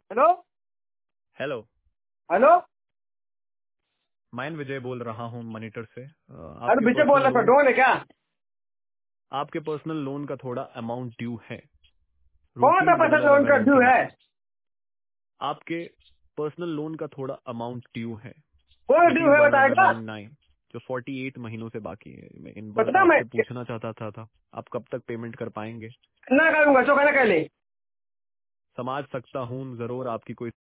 Hello. Hello. Hello. मैं विजय बोल रहा हूँ मॉनिटर से। अरे पीछे बोल रहा पेट्रोल है क्या? आपके पर्सनल लोन का थोड़ा अमाउंट ड्यू है। कौन सा पैसा लोन का ड्यू है? आपके पर्सनल लोन का थोड़ा अमाउंट ड्यू है। कौन ड्यू रुपीज है बताएगा? 1199 जो 48 महीनों से बाकी है। मैं इन बस बता मैं आपसे पूछना चाहता था आप कब तक पेमेंट कर पाएंगे? ना करूंगा, चौका ना कर ले। समझ सकता हूँ जरूर आपकी कोई